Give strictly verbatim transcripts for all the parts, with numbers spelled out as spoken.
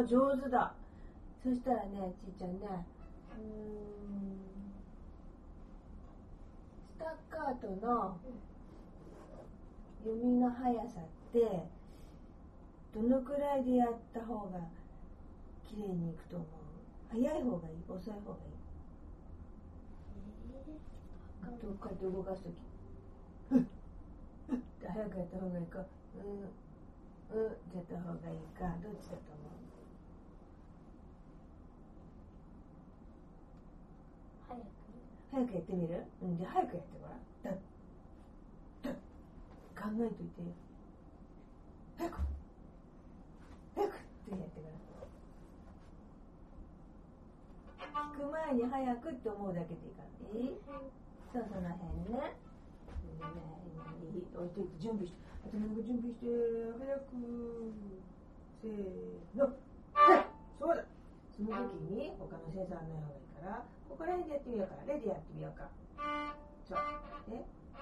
上手だ。そしたらね、ちーちゃんね、うーん、スタッカートの弓の速さってどのくらいでやった方が綺麗にいくと思う？速い方がいい？遅い方がいい？えー、どっかで動かすときふっふっって早くやった方がいいか、うんうんってやった方がいいか、どっちだと思う？ 早く早くやってみる？うん、じゃあ早くやってごらん。だっだっ考えといてよ。早く早くってやってごらん。聞く前に早くって思うだけでいいからね。そう、その辺ね。置いといて準備して、あとなんか準備して、早く、せーの、はい、そうだ。その時に他の先生案内方がいいから、ここら辺でやってみようか。レディやってみようか。そう。ね。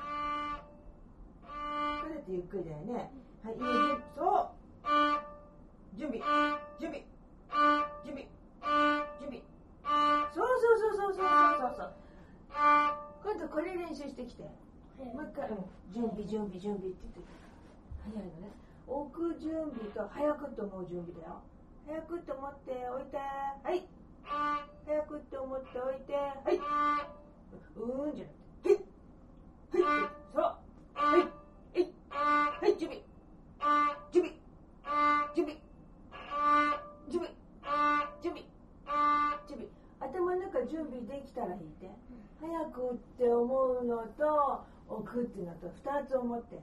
これだってゆっくりだよね。はい、いいよ。そう。準備、準備、準備、準備。そうそうそうそうそうそうそう。今度これ練習してきて。もう一回、うん、準備準備準備って言って早いのね。置く準備と早くと思う準備だよ。早くと思っておいて、はい。早くと思っておいて、はい。うーんじゃなくて、はいはい、そう、はいはいはい、準備準備準備準備準備準備。頭の中準備できたら弾いて。早くって思うのと置くっていうのとふたつ思って、はい、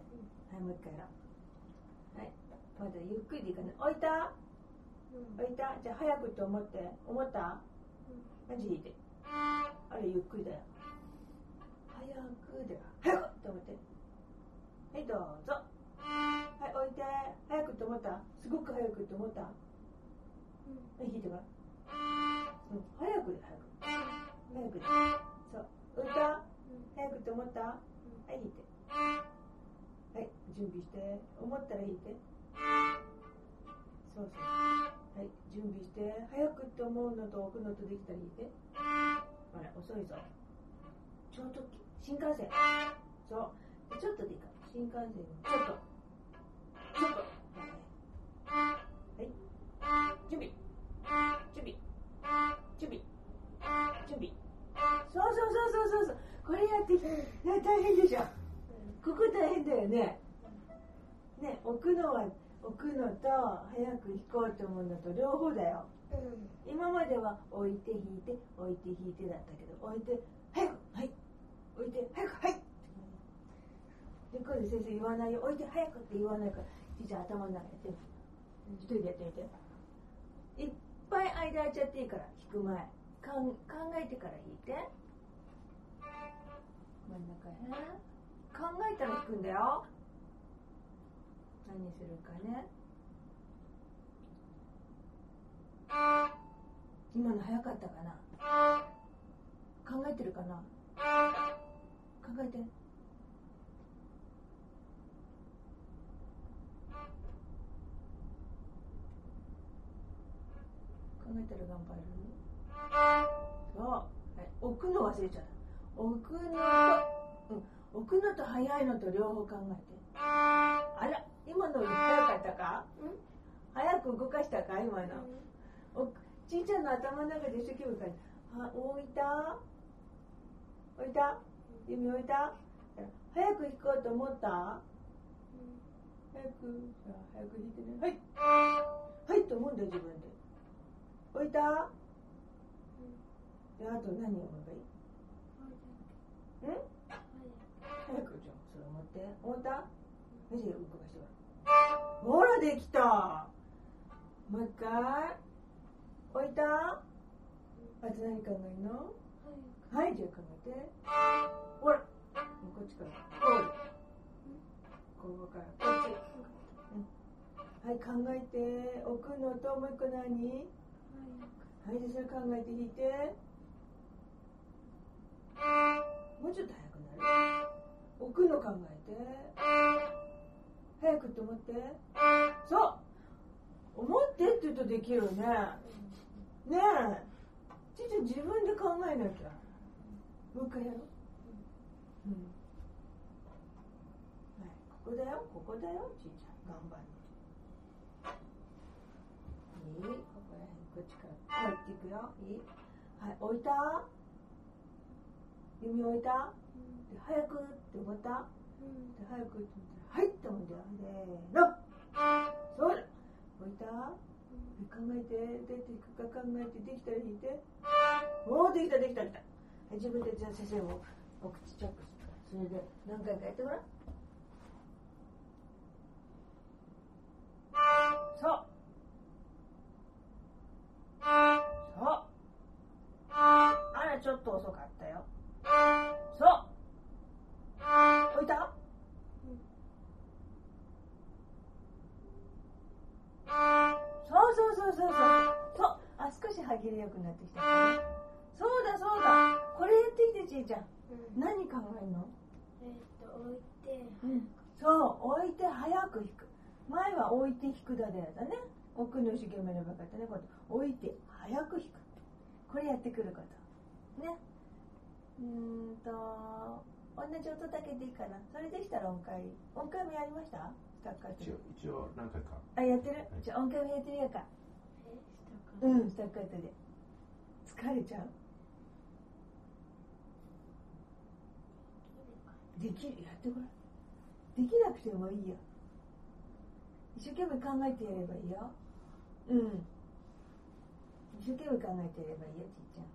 もう一回やろう。はい、まだゆっくりでいいかな。置いた、うん、置いた。じゃあ早くって思って、思った、マジ弾いて。あれゆっくりだよ。早くで早くって思って、はいどうぞ。はい、置いて。早くって思った？すごく早くって思った？はい、弾いてごらん。うん、早くで早く早くで、そう、置いた？早くって思った？はい、弾いて。はい、準備して。思ったら弾いて。そうそう。はい、準備して。早くって思うのと置くのとできたら弾いて。ほら、遅いぞ。超特急、新幹線。そう。ちょっとでいいから。新幹線のちょっと。ちょっと。はい。準備。準備。準備。準備。そうそうそうそうそうそう。これやってきて、ね、大変でしょ。ここ大変だよね。ね、置くのは置くのと早く弾こうと思うのと両方だよ。うん、今までは置いて弾いて置いて弾いてだったけど、置いて早くはい置いて早くはいで、今度先生言わないよ。置いて早くって言わないから、じゃあ頭の中やってみて。一人でやってみて。いっぱい間空いちゃっていいから、弾く前かん考えてから弾いて。真ん中へ考えたら弾くんだよ。何するかね。今の早かったかな。考えてるかな。考えて。考えたら頑張る。そう、はい、置くの忘れちゃった。置くのと、うん、置くのと早いのと両方考えて。あら、今の早かったか？早く動かしたか今の？おちいちゃんの頭の中で一生懸命から置いた？置いた？弓置いた？早く弾こうと思った？早く、じゃあ早く弾いてね。はい。はいと思うんだよ自分で。置いた？で、あと何を思えばいい？ん？早くじゃん、それ持って。思った？よし、動かしてごらん。ほら、できた。もう一回。置いた？あと何考えるの？はい、じゃあ考えて。ほら、こっちから。こう。ここからこっち。うん、はい、考えて。置くのともう一個何？はい、でそれ考えて弾いて。もうちょっと早くなる。置くの考えて。早くって思って。そう。 思ってって言うとできるね。ねえ。ちょっと自分で考えなきゃ。もう一回やろう。うん。はい、ここだよ、ここだよ、ちいちゃん。頑張る。いい？ここら辺、こっちから入っていくよ。いい？はい、置いた？弓置いた？で、早くって思った？で、早くって思ったら、はいって思うんだよ。せーの。そうだ。置いた？考えて、出ていくか考えて、できたら引いて。おー、できたできたできた。自分でじゃあ先生もお口チャックするから、それで何回かやってごらん。そう。そう。あら、ちょっと遅かったよ。そう。置いた？そうそうそうそうそう。そう。あ、少し歯切れよくなってきた。そうだそうだ。これやってきて、ちいちゃん。うん、何考えるの？ えっと、置いて、 うん、そう、置いて早く引く。前は置いて引くだでやったね。奥の一生懸命のばかったね。こう置いて早く引く。これやってくること。ね。うーんと、同じ音だけでいいかな。それでしたら音階。音階もやりました？スタッカート。 一応、一応何回か。 あ、やってる？はい、じゃあ音階もやってみようか。 え、スタッカート。 うん、スタッカートで。疲れちゃう？できる、やってごらん。できなくてもいいよ。一生懸命考えてやればいいよ。うん。一生懸命考えてやればいいよ、ちいちゃん。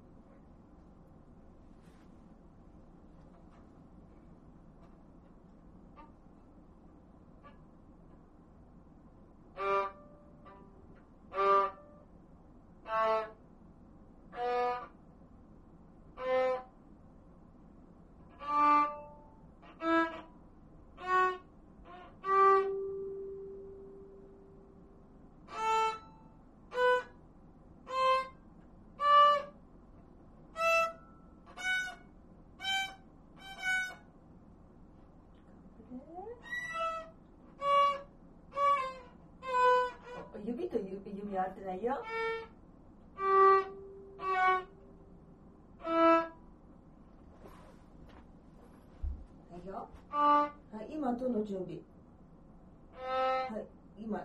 指と指、指合ってないよ。はいよ。はい、今どの準備？はい、今。はい、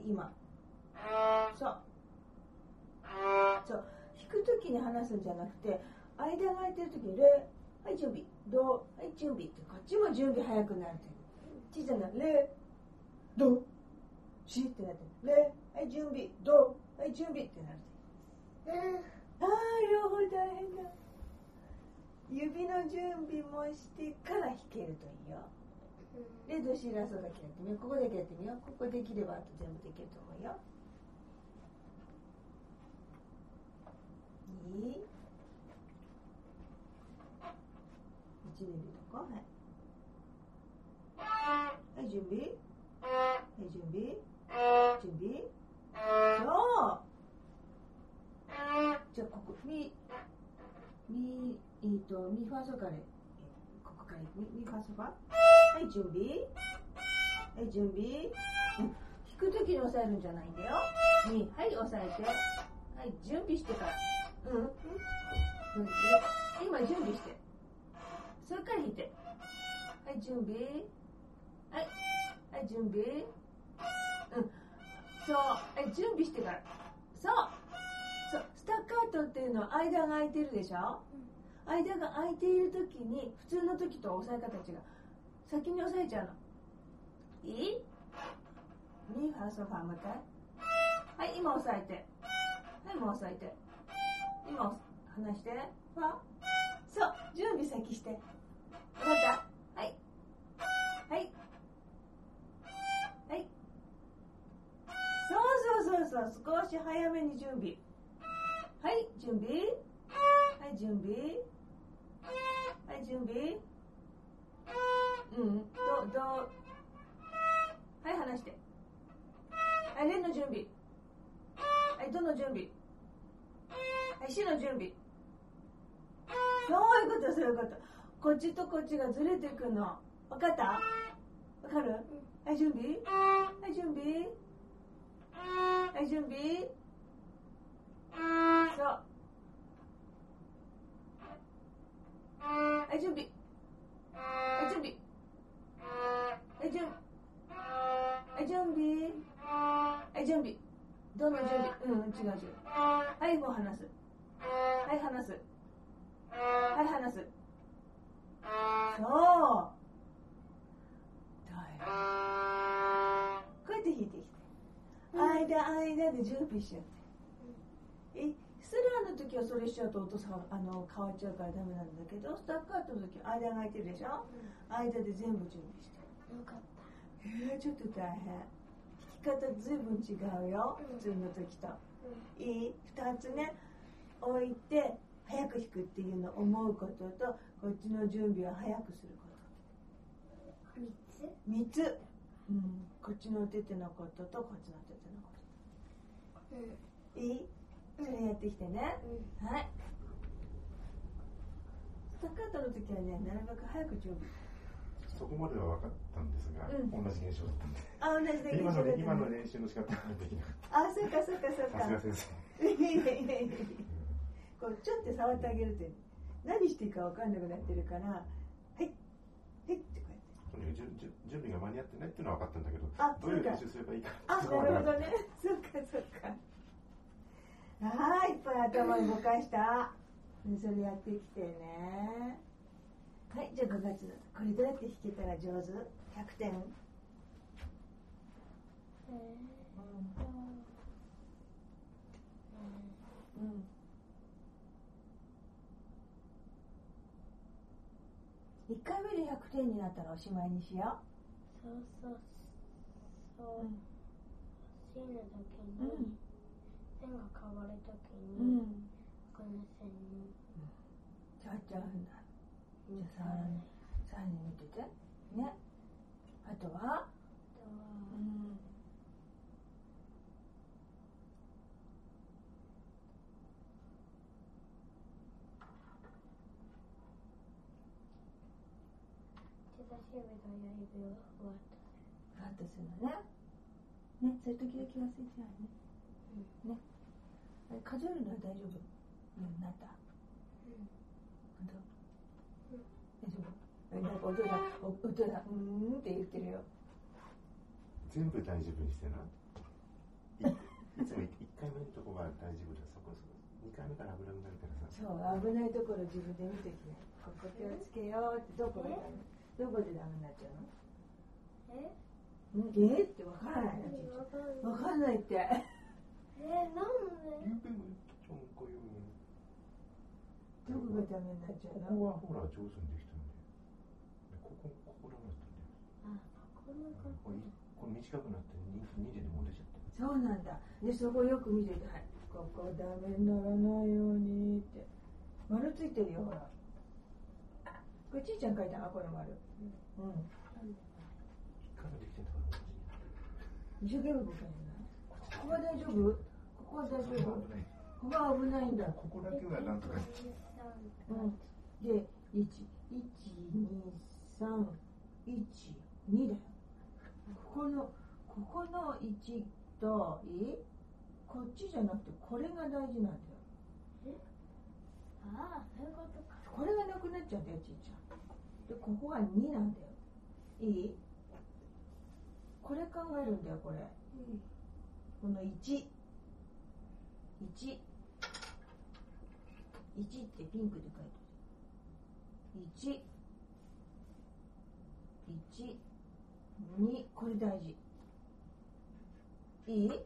今。そう。そう。弾くときに話すんじゃなくて、間が空いてるときに、レ、はい、準備。ド、はい、準備って、こっちも準備早くなるっていう。小さな、レ、ド、シってなってる。レ、はい、準備。ド、はい、準備ってなる。ああ、両方大変だ。指の準備もしてから弾けるといいよ。レ、ド、シ、ラ、ソだけやってみよう。ここだけやってみよう。ここできればあと全部できると思うよ。いい？一年でとこ。はい。はい、準備。はい、準備。準備。そう。じゃあ、ここ、ミ、ミ、えっと、ミファソから、ここからミ、ミファソファ。はい、準備。はい、準備。うん、弾くときに押さえるんじゃないんだよ。ミ、はい、押さえて。はい、準備してから。うん。うん。今、準備して。それから弾いて。はい、準備。はい。はい、準備。うん。そう。はい、準備してから。そう。そう。スタッカートっていうのは間が空いてるでしょ、うん、間が空いているときに、普通のときと押さえ方違う。先に押さえちゃうの。いい？ミ、ファ、ソ、ファ、もう一回。はい、今押さえて。はい、もう押さえて。今、離して。ファ。そう。準備先して。わかった？はい。はい。はい。そうそうそうそう。少し早めに準備。はい、準備。はい、準備。はい、準備。うん。ど、ど、はい、離して。はい、レの準備。はい、どの準備。はい、しの準備。そういうこと、そういうこと。こっちとこっちがずれていくの。わかった？ わかる？はい、準備。はい、準備。はい、準備。そう。はい、準備。はい、準備。はい、準備。はい、準備。はい、準備。どんどん準備。うん、違う違う。はい、もう離す。はい、離す。はい、離す。そう。だよ。こうやって弾いてきて。間、間で準備しちゃって。え、スラーの時はそれしちゃうと音さあの変わっちゃうからダメなんだけど、スタッカートの時は間が空いてるでしょ、うん、間で全部準備して。 よかった。 えー、ちょっと大変。弾き方ずいぶん違うよ、うん、普通の時と、うん、いい？ふたつね、置いて早く弾くっていうのを思うことと、こっちの準備を早くすること。 みっつ？ みっつ、うん、こっちの手手のこととこっちの手手のこと、うん、いい？それやってきてね、うん、はい。スタッカートの時はね、なるべく早く準備。 そこまでは分かったんですが、うん、同じ練習だったんで。 あ、同じ練習だった、ね、 今の、今の練習の仕方ができなかった。 あ、そうかそうかそうか。 さすが先生。 いやいやいやいや。こうちょっと触ってあげると何していいか分かんなくなってるから、はい、はいってこうやって。 とにかく準備が間に合ってないっていうのは分かったんだけど、 あ、 どういう練習すればいいか。 あ、なるほどね。そうかそうか。あー、いっぱい頭動かした。それやってきてね。はい、じゃあごがつだと。これどうやって弾けたら上手？ひゃくてん？えー、うん。うん。いっかいめでひゃくてんになったらおしまいにしよう。そうそうそう。うん、C の時に、うん、線が変わる時に、うん、この線に。 変わっちゃうんだ。じゃあ触らない。触らない見てて。ね。あとは？あとは、うん。 人差し指と親指をふわっとする。 ふわっとするのね。ね、そういう時々忘れちゃうね。うん、ね。あれ数えるのは大丈夫？うん、なった。うん。本当？うん。大丈夫？なんかお父さん、お父さん、うーんって言ってるよ。 全部大丈夫にしてな。い, いつもいっかいめのとこが大丈夫だ。そこそこ。にかいめから危なくなるからさ。 そう、危ないところ自分で見てきて。ここ気をつけようってどこがダメ？どこでダメになっちゃうの？ え？ んえってわからないの？わかんないって。えー、なんで？ ゆうべもちょんこよ。 どこがダメになっちゃうの？ ここはほら上手にできたんで。ここここダメだったんだよ。 あ、ここのここ。 これ短くなってにじでも出ちゃった。 そうなんだ。でそこよく見てて、はい、ここダメにならないようにって。丸ついてるよほら。これちいちゃん書いたのこの丸。うん。うん。 一回もできてんだから。 一生懸命書いてない。ここは大丈夫？ここは大丈夫？ここは危ないんだ。 ここだけはなんとか。 うん。で、いち、いち、に、さん、いち、にだよ。ここの、ここのいちと、いい？こっちじゃなくて、これが大事なんだよ。 え？ああ、そういうことか。 これがなくなっちゃうんだよ、ちいちゃん。で、ここはになんだよ。いい？これ考えるんだよ、これ。うん、このいち。いち。いちってピンクで書いてる。いち。いち。に。これ大事。いい？うん。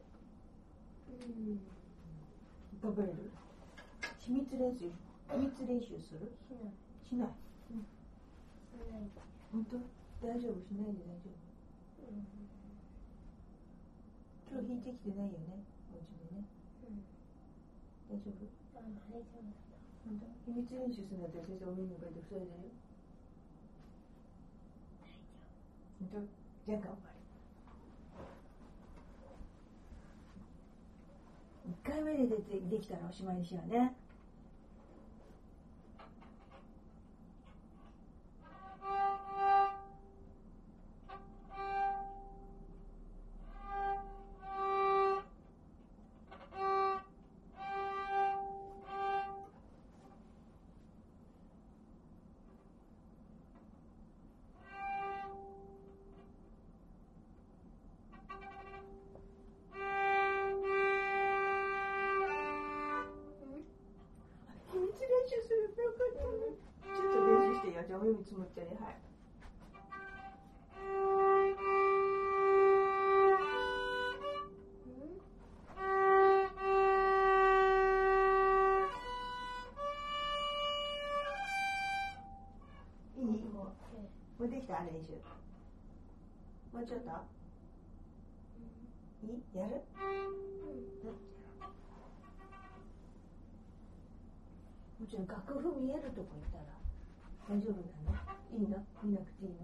頑張れる？秘密練習。秘密練習する？ しない。 しない。うん。 しない。 本当？大丈夫？しないで大丈夫？うん。今日弾いてきてないよね、お家でね。うん。大丈夫？ あ、大丈夫だ。 本当？秘密練習するんだったら先生お目に向かって塞いでるよ。大丈夫。本当？じゃあ頑張れ。いっかいめででできたらおしまいにしようね。 一緒に。はい。いい？もうできた？練習。もうちょっと？いい？やる？うん。もちろん楽譜見えるとこ行ったら大丈夫なの？いいの？見なくていいの？